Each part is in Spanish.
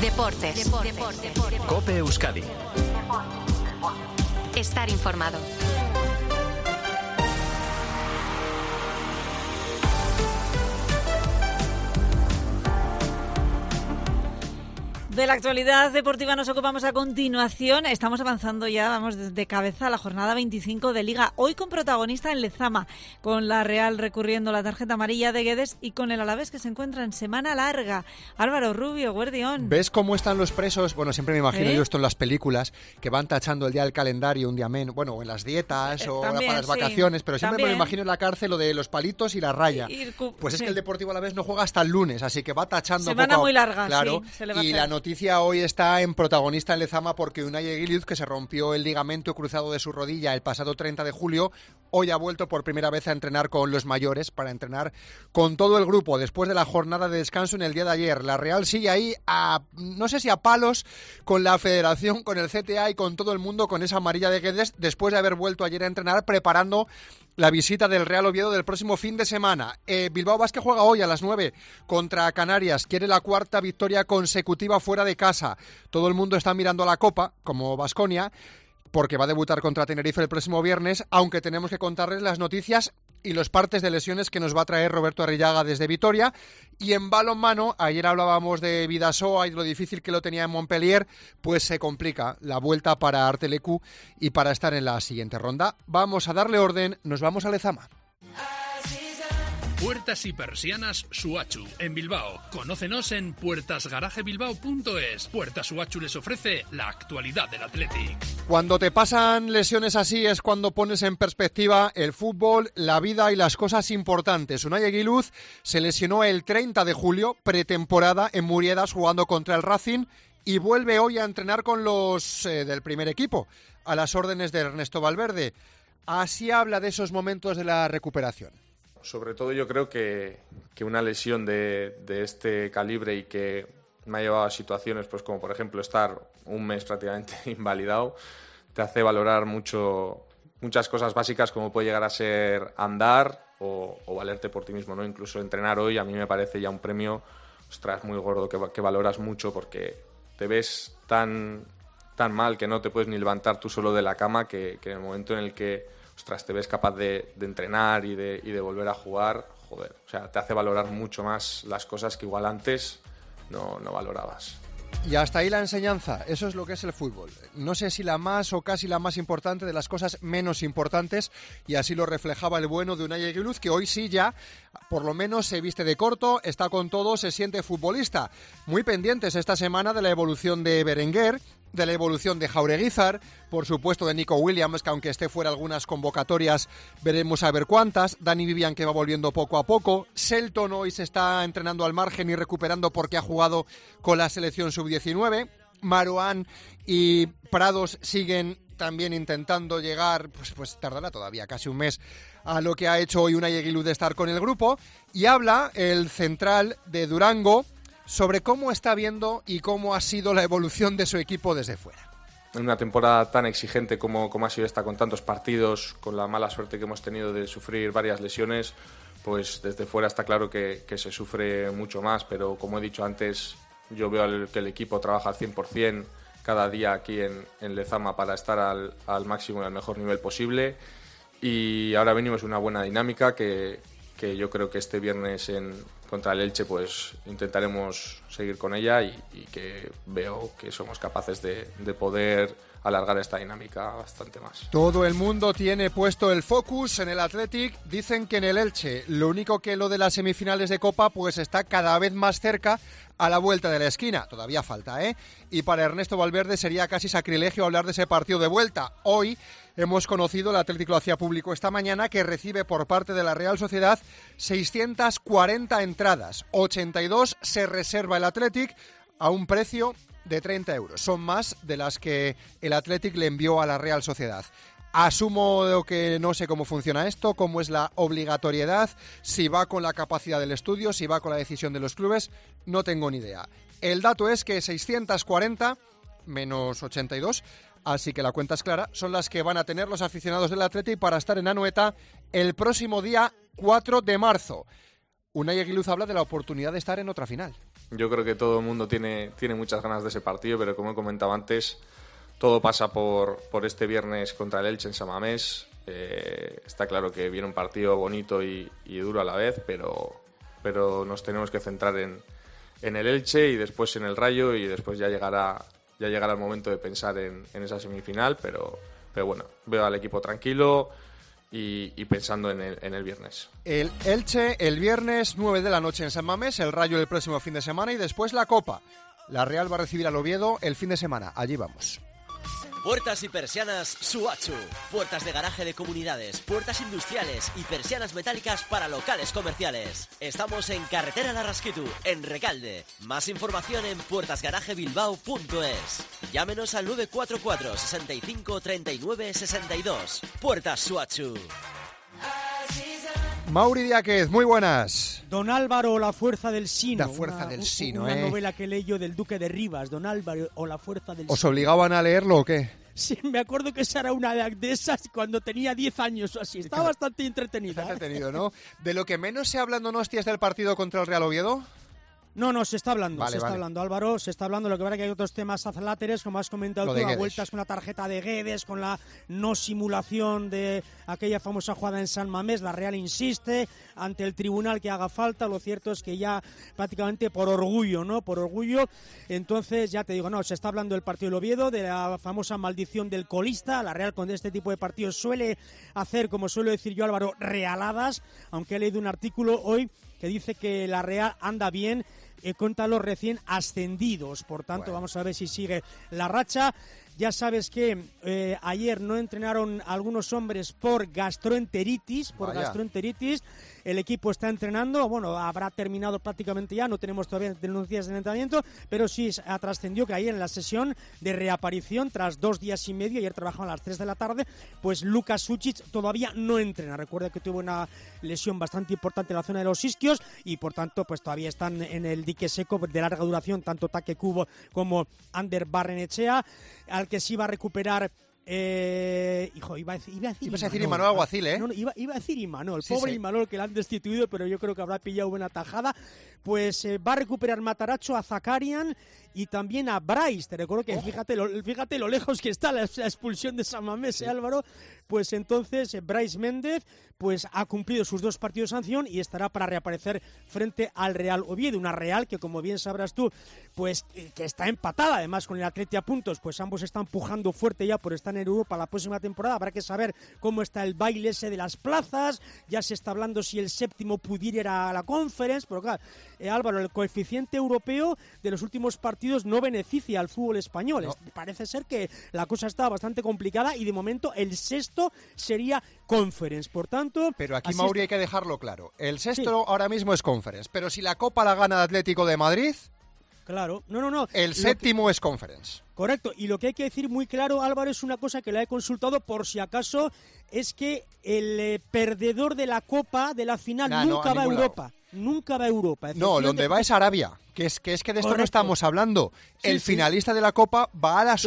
Deportes. COPE Euskadi. Estar informado. De la actualidad deportiva nos ocupamos a continuación. Estamos avanzando ya, vamos de cabeza a la jornada 25 de Liga. Hoy con protagonista en Lezama, con la Real recurriendo la tarjeta amarilla de Guedes y con el Alavés que se encuentra en semana larga. Álvaro Rubio, Guardión. ¿Ves cómo están los presos? Bueno, siempre me imagino yo esto en las películas, que van tachando el día del calendario, un día menos, bueno, o en las dietas o también, para las vacaciones, pero siempre también. me lo imagino en la cárcel lo de los palitos y la raya. Pues es que el Deportivo Alavés no juega hasta el lunes, así que va tachando semana poco a... muy larga, claro, sí, se le va a y hacer. la noticia hoy está en protagonista en Lezama porque Unai Eguiluz, que se rompió el ligamento cruzado de su rodilla el pasado 30 de julio, hoy ha vuelto por primera vez a entrenar con los mayores, para entrenar con todo el grupo después de la jornada de descanso en el día de ayer. La Real sigue ahí no sé si a palos con la Federación, con el CTA y con todo el mundo con esa amarilla de Guedes, después de haber vuelto ayer a entrenar preparando la visita del Real Oviedo del próximo fin de semana. Bilbao Basket juega hoy a las 9 contra Canarias. Quiere la cuarta victoria consecutiva fuera de casa. Todo el mundo está mirando a la Copa, como Baskonia, porque va a debutar contra Tenerife el próximo viernes, aunque tenemos que contarles las noticias y los partes de lesiones que nos va a traer Roberto Arrillaga desde Vitoria. Y en balonmano, ayer hablábamos de Bidasoa y de lo difícil que lo tenía en Montpellier, pues se complica la vuelta para Artelecu y para estar en la siguiente ronda. Vamos a darle orden, nos vamos a Lezama. Puertas y persianas Suachu, en Bilbao. Conócenos en puertasgarajebilbao.es. Puertas Suachu les ofrece la actualidad del Athletic. Cuando te pasan lesiones así es cuando pones en perspectiva el fútbol, la vida y las cosas importantes. Unai Eguiluz se lesionó el 30 de julio, pretemporada, en Muriedas jugando contra el Racing, y vuelve hoy a entrenar con los del primer equipo, a las órdenes de Ernesto Valverde. Así habla de esos momentos de la recuperación. Sobre todo yo creo que una lesión de este calibre y que me ha llevado a situaciones pues como por ejemplo estar un mes prácticamente invalidado, te hace valorar muchas cosas básicas como puede llegar a ser andar o valerte por ti mismo, ¿no? Incluso entrenar hoy a mí me parece ya un premio, ostras, muy gordo que valoras mucho porque te ves tan mal que no te puedes ni levantar tú solo de la cama que en el momento en el que ostras, te ves capaz de entrenar y de volver a jugar, joder, o sea, te hace valorar mucho más las cosas que igual antes no valorabas. Y hasta ahí la enseñanza, eso es lo que es el fútbol. No sé si la más o casi la más importante de las cosas menos importantes, y así lo reflejaba el bueno de Unai Eguiluz, que hoy sí ya, por lo menos se viste de corto, está con todo, se siente futbolista. Muy pendientes esta semana de la evolución de Berenguer, de la evolución de Jaureguizar, por supuesto de Nico Williams, que aunque esté fuera algunas convocatorias, veremos a ver cuántas. Dani Vivian, que va volviendo poco a poco. Selton hoy se está entrenando al margen y recuperando porque ha jugado con la selección sub-19. Marouane y Prados siguen también intentando llegar, pues tardará todavía casi un mes, a lo que ha hecho hoy Unai Eguiluz de estar con el grupo. Y habla el central de Durango sobre cómo está viendo y cómo ha sido la evolución de su equipo desde fuera. En una temporada tan exigente como ha sido esta, con tantos partidos, con la mala suerte que hemos tenido de sufrir varias lesiones, pues desde fuera está claro que se sufre mucho más, pero como he dicho antes, yo veo que el equipo trabaja al 100% cada día aquí en Lezama para estar al máximo y al mejor nivel posible, y ahora venimos una buena dinámica que yo creo que este viernes contra el Elche pues intentaremos seguir con ella y que veo que somos capaces de poder alargar esta dinámica bastante más. Todo el mundo tiene puesto el focus en el Athletic. Dicen que en el Elche, lo único que lo de las semifinales de Copa pues está cada vez más cerca, a la vuelta de la esquina. Todavía falta, ¿eh? Y para Ernesto Valverde sería casi sacrilegio hablar de ese partido de vuelta. Hoy hemos conocido, el Atlético lo hacía público esta mañana, que recibe por parte de la Real Sociedad 640 entradas. 82 se reserva el Athletic a un precio de 30 euros. Son más de las que el Athletic le envió a la Real Sociedad. Asumo que no sé cómo funciona esto, cómo es la obligatoriedad, si va con la capacidad del estudio, si va con la decisión de los clubes, no tengo ni idea. El dato es que 640 menos 82, así que la cuenta es clara, son las que van a tener los aficionados del Athletic para estar en Anoeta el próximo día 4 de marzo. Unai Eguiluz habla de la oportunidad de estar en otra final. Yo creo que todo el mundo tiene muchas ganas de ese partido, pero como he comentado antes, todo pasa por este viernes contra el Elche en San Mamés. Está claro que viene un partido bonito y duro a la vez, pero nos tenemos que centrar en el Elche y después en el Rayo, y después ya llegará el momento de pensar en esa semifinal, pero bueno, veo al equipo tranquilo y pensando en el viernes. El Elche el viernes 9 de la noche en San Mamés, el Rayo el próximo fin de semana y después la Copa. La Real va a recibir al Oviedo el fin de semana. Allí vamos. Puertas y persianas Suachu. Puertas de garaje de comunidades, puertas industriales y persianas metálicas para locales comerciales. Estamos en Carretera Larrasquitu, en Recalde. Más información en puertasgarajebilbao.es. Llámenos al 944 65 39 62. Puertas Suachu. Mauri Diáquez, muy buenas. Don Álvaro, la fuerza del sino. La fuerza del sino, una novela que leí yo del Duque de Rivas, Don Álvaro o la fuerza del sino. ¿Os obligaban a leerlo o qué? Sí, me acuerdo que esa era una de esas cuando tenía 10 años o así. Está bastante entretenida. Está entretenido, ¿no? ¿De lo que menos se habla en Donostia es del partido contra el Real Oviedo? No, se está hablando, vale. hablando, Álvaro, se está hablando. Lo que pasa es que hay otros temas azláteres, como has comentado tú, a vueltas con la tarjeta de Guedes, con la no simulación de aquella famosa jugada en San Mamés. La Real insiste ante el tribunal que haga falta. Lo cierto es que ya prácticamente por orgullo, entonces ya te digo, se está hablando del partido del Oviedo, de la famosa maldición del colista. La Real con este tipo de partidos suele hacer, como suelo decir yo, Álvaro, realadas, aunque he leído un artículo hoy que dice que la Real anda bien contra los recién ascendidos. Por tanto, vamos a ver si sigue la racha. Ya sabes que ayer no entrenaron algunos hombres por gastroenteritis. El equipo está entrenando, habrá terminado prácticamente ya, no tenemos todavía unos días de entrenamiento, pero sí trascendió que ayer en la sesión de reaparición, tras 2 días y medio, ayer trabajaban a las 3 de la tarde, pues Luka Sučić todavía no entrena. Recuerda que tuvo una lesión bastante importante en la zona de los isquios y por tanto pues todavía están en el dique seco de larga duración, tanto Take Kubo como Ander Barrenechea, al que sí va a recuperar. Ibas a decir Imanol Alguacil, ¿eh? No, iba a decir Imanol, pobre Imanol, que la han destituido, pero yo creo que habrá pillado buena tajada. Pues va a recuperar Matarazzo, a Zakarian y también a Bryce. Te recuerdo que fíjate lo lejos que está la expulsión de San Mamés, Álvaro. Pues entonces Bryce Méndez pues ha cumplido sus 2 partidos de sanción y estará para reaparecer frente al Real Oviedo. Una Real que, como bien sabrás tú, pues que está empatada además con el Atleti a puntos. Pues ambos están pujando fuerte ya por estar en Europa la próxima temporada. Habrá que saber cómo está el baile ese de las plazas. Ya se está hablando si el 7º pudiera ir a la Conference, pero claro, Álvaro, el coeficiente europeo de los últimos partidos no beneficia al fútbol español. No. Parece ser que la cosa está bastante complicada y de momento el 6º sería Conference. Por tanto... Pero aquí, Mauri, hay que dejarlo claro. El 6º ahora mismo es Conference, pero si la Copa la gana el Atlético de Madrid... Claro, no. El 7º es Conference. Correcto, y lo que hay que decir muy claro, Álvaro, es una cosa que la he consultado por si acaso, es que el perdedor de la Copa, de la final, nunca va a Europa. Nunca va a Europa. No, donde va es Arabia, que es que de esto correcto. No estamos hablando. El finalista de la Copa va a la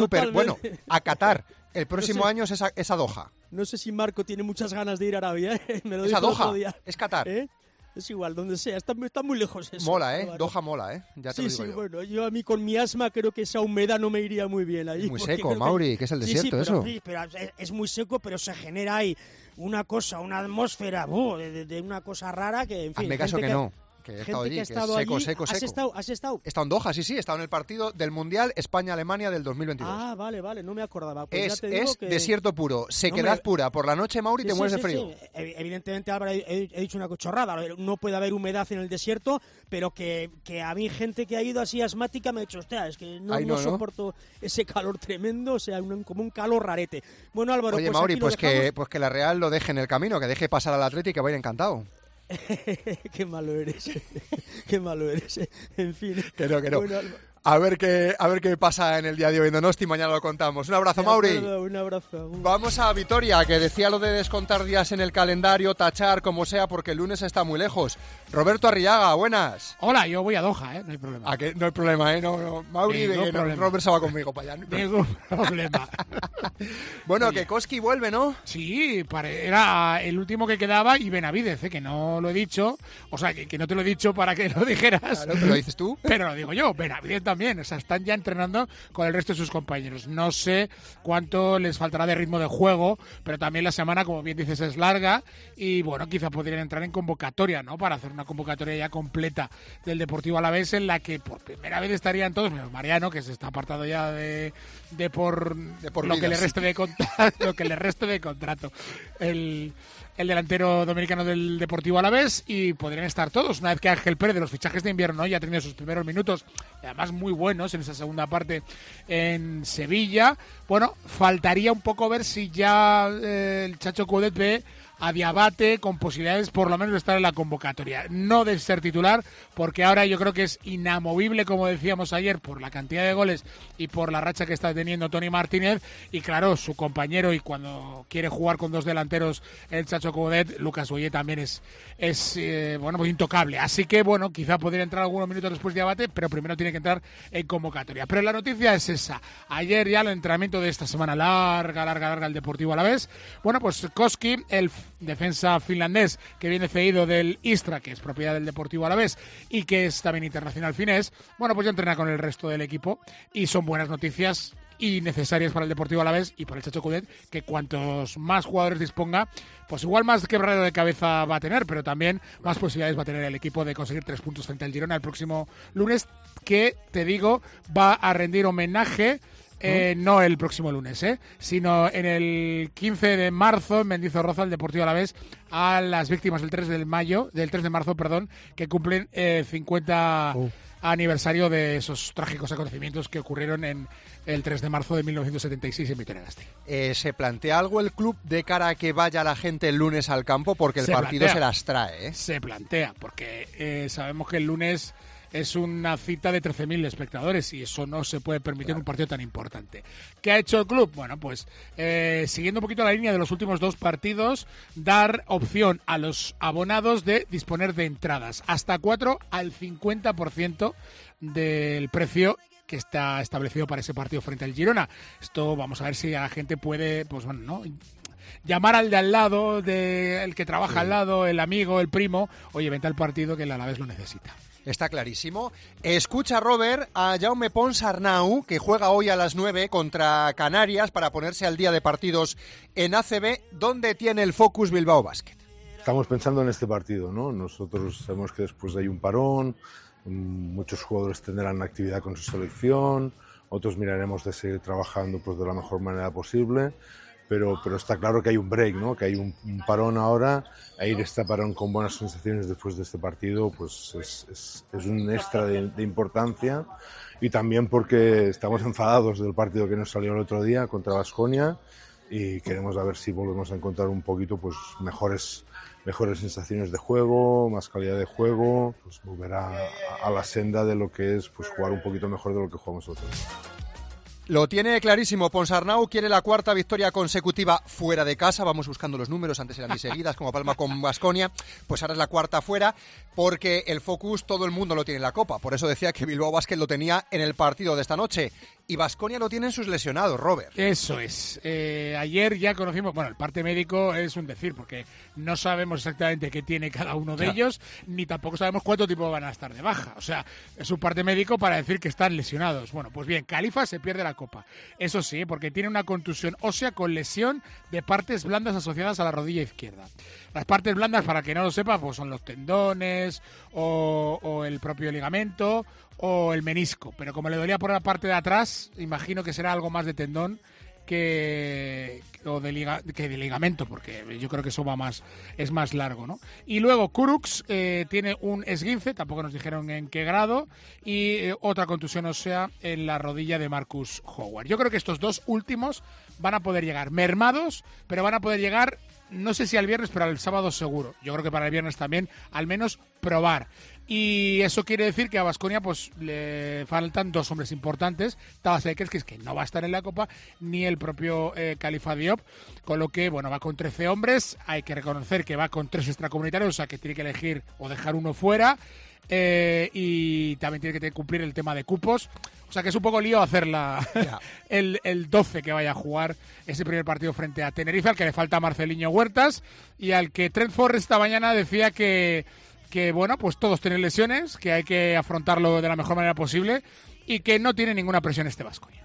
a Qatar. El próximo año es a Doha. No sé si Marco tiene muchas ganas de ir a Arabia, Me lo es dijo a Doha, otro día. Es Qatar. Es igual, donde sea, está muy lejos eso. Mola, Doha mola, ya te lo digo yo. Bueno, yo a mí con mi asma creo que esa humedad no me iría muy bien ahí. Es muy seco, Mauri, que es el desierto, eso. Sí, pero es muy seco, pero se genera ahí una atmósfera de una cosa rara que, en fin... Hazme caso que no. Que he estado allí, que es seco. ¿Has estado? He estado en Doha, sí, he estado en el partido del Mundial España-Alemania del 2022. Ah, vale, no me acordaba. Pues es desierto puro, sequedad pura. Por la noche, Mauri, te mueres de frío. Sí. Evidentemente, Álvaro, he dicho una cochorrada. No puede haber humedad en el desierto, pero que a mí gente que ha ido así asmática me ha dicho, hostia, es que no soporto ese calor tremendo, o sea, como un calor rarete. Bueno, Álvaro, oye, pues Mauri, pues que la Real lo deje en el camino, que deje pasar al Atleti, que va a ir encantado. Qué malo eres. En fin. Que no. Bueno, A ver qué pasa en el día de hoy en Donosti, mañana lo contamos. Un abrazo, Mauri. Un abrazo. Vamos a Vitoria, que decía lo de descontar días en el calendario, tachar, como sea, porque el lunes está muy lejos. Roberto Arriaga, buenas. Hola, yo voy a Doha, no hay problema. No hay problema, no. Mauri, Robert se va conmigo para allá. Ningún problema. Bueno, que Koski vuelve, ¿no? Sí, era el último que quedaba y Benavidez, que no lo he dicho, o sea, que no te lo he dicho para que lo dijeras. Claro, pero lo dices tú. Pero lo digo yo, Benavidez también, o sea, están ya entrenando con el resto de sus compañeros. No sé cuánto les faltará de ritmo de juego, pero también la semana, como bien dices, es larga y bueno, quizá podrían entrar en convocatoria, ¿no? Para hacer una convocatoria ya completa del Deportivo Alavés en la que por primera vez estarían todos, menos Mariano, que se está apartado ya de por lo que le reste de contrato, el delantero dominicano del Deportivo Alavés, y podrían estar todos una vez que Ángel Pérez, de los fichajes de invierno, ya ha tenido sus primeros minutos, y además muy buenos en esa segunda parte en Sevilla. Bueno, faltaría un poco ver si ya el Chacho Coudet ve a Diabate con posibilidades por lo menos de estar en la convocatoria, no de ser titular, porque ahora yo creo que es inamovible, como decíamos ayer, por la cantidad de goles y por la racha que está teniendo Toni Martínez, y claro, su compañero, y cuando quiere jugar con dos delanteros el Chacho Coudet, Lucas Boyé también es pues intocable, así que bueno, quizá podría entrar algunos minutos después de Diabate, pero primero tiene que entrar en convocatoria. Pero la noticia es esa, ayer ya el entrenamiento de esta semana larga el Deportivo Alavés, bueno, pues Koski, el defensa finlandés que viene cedido del Istra, que es propiedad del Deportivo Alavés y que es también internacional finés, bueno, pues ya entrena con el resto del equipo y son buenas noticias y necesarias para el Deportivo Alavés y para el Chacho Coudet, que cuantos más jugadores disponga, pues igual más quebradero de cabeza va a tener, pero también más posibilidades va a tener el equipo de conseguir 3 puntos frente al Girona el próximo lunes, que, te digo, va a rendir homenaje no el próximo lunes, sino en el 15 de marzo en Mendizorroza, el Deportivo Alavés, a las víctimas del 3 de marzo, que cumplen 50 aniversario de esos trágicos acontecimientos que ocurrieron en el 3 de marzo de 1976 en Vitoria-Gasteiz. ¿Se plantea algo el club de cara a que vaya la gente el lunes al campo? Porque el partido se las trae, Se plantea, porque sabemos que el lunes es una cita de 13.000 espectadores y eso no se puede permitir en un partido tan importante. ¿Qué ha hecho el club? Bueno, pues siguiendo un poquito la línea de los últimos 2 partidos, dar opción a los abonados de disponer de entradas hasta 4 al 50% del precio que está establecido para ese partido frente al Girona. Esto vamos a ver si a la gente puede, pues bueno, ¿no?, llamar al de al lado, el que trabaja al lado, el amigo, el primo, oye, vente al partido que el Alavés lo necesita. Está clarísimo. Escucha, Robert, a Jaume Pons Arnau, que juega hoy a las 9 contra Canarias para ponerse al día de partidos en ACB, donde tiene el focus Bilbao Basket. Estamos pensando en este partido, ¿no? Nosotros sabemos que después hay un parón, muchos jugadores tendrán actividad con su selección, otros miraremos de seguir trabajando pues de la mejor manera posible. Pero está claro que hay un break, ¿no? Que hay un parón ahora. A ir este parón con buenas sensaciones después de este partido, pues es un extra de importancia. Y también porque estamos enfadados del partido que nos salió el otro día contra Baskonia y queremos a ver si volvemos a encontrar un poquito pues mejores sensaciones de juego, más calidad de juego, pues volver a la senda de lo que es pues jugar un poquito mejor de lo que jugamos nosotros. Lo tiene clarísimo. Pons Arnau quiere la 4ª victoria consecutiva fuera de casa. Vamos buscando los números, antes eran muy seguidas, como Palma con Baskonia. Pues ahora es la 4ª fuera, porque el focus todo el mundo lo tiene en la Copa. Por eso decía que Bilbao Basket lo tenía en el partido de esta noche. Y Baskonia lo tienen sus lesionados, Robert. Eso es. Ayer ya conocimos, bueno, el parte médico es un decir, porque no sabemos exactamente qué tiene cada uno de ellos, ni tampoco sabemos cuánto tiempo van a estar de baja. O sea, es un parte médico para decir que están lesionados. Bueno, pues bien, Khalifa se pierde la Copa. Eso sí, porque tiene una contusión ósea con lesión de partes blandas asociadas a la rodilla izquierda. Las partes blandas, para que no lo sepa, pues son los tendones o el propio ligamento o el menisco. Pero como le dolía por la parte de atrás, imagino que será algo más de tendón que de ligamento, porque yo creo que eso es más largo, ¿no? Y luego Kurucs tiene un esguince, tampoco nos dijeron en qué grado, y otra contusión ósea en la rodilla de Marcus Howard. Yo creo que estos 2 últimos van a poder llegar mermados, pero van a poder llegar no sé si al viernes, pero al sábado seguro. Yo creo que para el viernes también, al menos probar. Y eso quiere decir que a Baskonia pues le faltan 2 hombres importantes, Tabas Elkeski, que no va a estar en la Copa, ni el propio Khalifa Diop, con lo que bueno, va con 13 hombres, hay que reconocer que va con 3 extracomunitarios, o sea que tiene que elegir o dejar uno fuera, y también tiene que cumplir el tema de cupos, o sea que es un poco lío hacer el 12 que vaya a jugar ese primer partido frente a Tenerife, al que le falta Marceliño Huertas, y al que Trent Forrest esta mañana decía que bueno, pues todos tienen lesiones, que hay que afrontarlo de la mejor manera posible y que no tiene ninguna presión este Baskonia.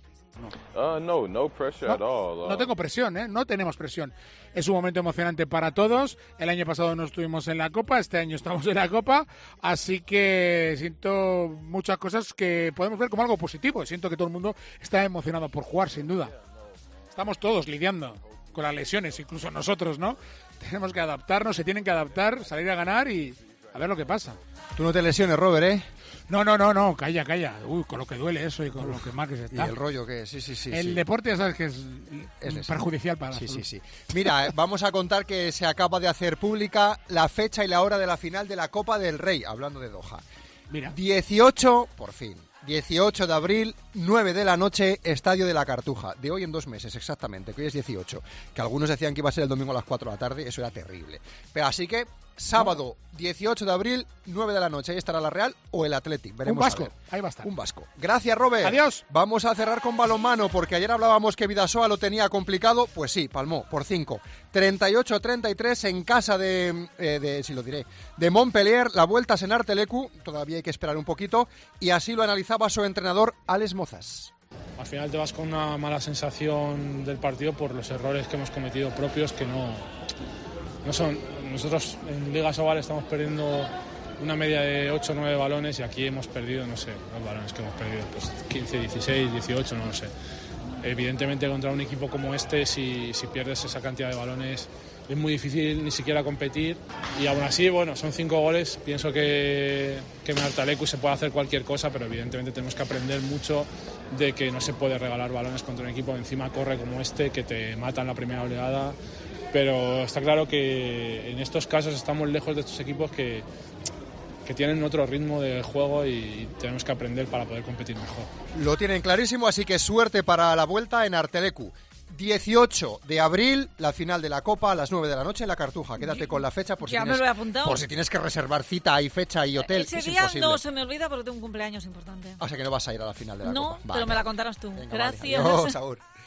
No pressure at all. No tengo presión, no tenemos presión. Es un momento emocionante para todos. El año pasado no estuvimos en la Copa, este año estamos en la Copa, así que siento muchas cosas que podemos ver como algo positivo. Siento que todo el mundo está emocionado por jugar, sin duda. Estamos todos lidiando con las lesiones, incluso nosotros, ¿no? Tenemos que adaptarnos, se tienen que adaptar, salir a ganar y a ver lo que pasa. Tú no te lesiones, Robert, ¿eh? No, calla. Uy, con lo que duele eso y con lo que mal que se está. Y el rollo que sí. El deporte ya sabes que es perjudicial para la salud. Sí. Mira, vamos a contar que se acaba de hacer pública la fecha y la hora de la final de la Copa del Rey, hablando de Doha. Mira. 18, por fin. 18 de abril, 9 de la noche, Estadio de la Cartuja. De hoy en 2 meses, exactamente, que hoy es 18. Que algunos decían que iba a ser el domingo a las 4 de la tarde, eso era terrible. Pero así que, sábado, 18 de abril, 9 de la noche, ahí estará la Real o el Athletic. Veremos. Un vasco, ahí va a estar. Un vasco. Gracias, Robert. Adiós. Vamos a cerrar con balonmano, porque ayer hablábamos que Bidasoa lo tenía complicado. Pues sí, palmó por 5. 38-33 en casa de Montpellier. La vuelta es en Artelecu, todavía hay que esperar un poquito, y así lo analizaba su entrenador, Alex Mozas. Al final te vas con una mala sensación del partido por los errores que hemos cometido propios, que no son. Nosotros en Liga Sobal estamos perdiendo una media de 8 o 9 balones y aquí hemos perdido, no sé, los balones que hemos perdido, pues 15, 16, 18, no lo sé. Evidentemente contra un equipo como este, si pierdes esa cantidad de balones, es muy difícil ni siquiera competir. Y aún así, bueno, son 5 goles. Pienso que en Artelecu se puede hacer cualquier cosa, pero evidentemente tenemos que aprender mucho de que no se puede regalar balones contra un equipo que encima corre como este, que te mata en la primera oleada. Pero está claro que en estos casos estamos lejos de estos equipos que tienen otro ritmo de juego y tenemos que aprender para poder competir mejor. Lo tienen clarísimo, así que suerte para la vuelta en Artelecu. 18 de abril, la final de la Copa a las 9 de la noche en la Cartuja. Quédate con la fecha por si tienes que reservar cita y fecha y hotel. Ese día no se me olvida porque tengo un cumpleaños importante. O sea que no vas a ir a la final de la Copa. No, pero me la contarás tú. Venga, gracias. Vale. Adiós, Agur.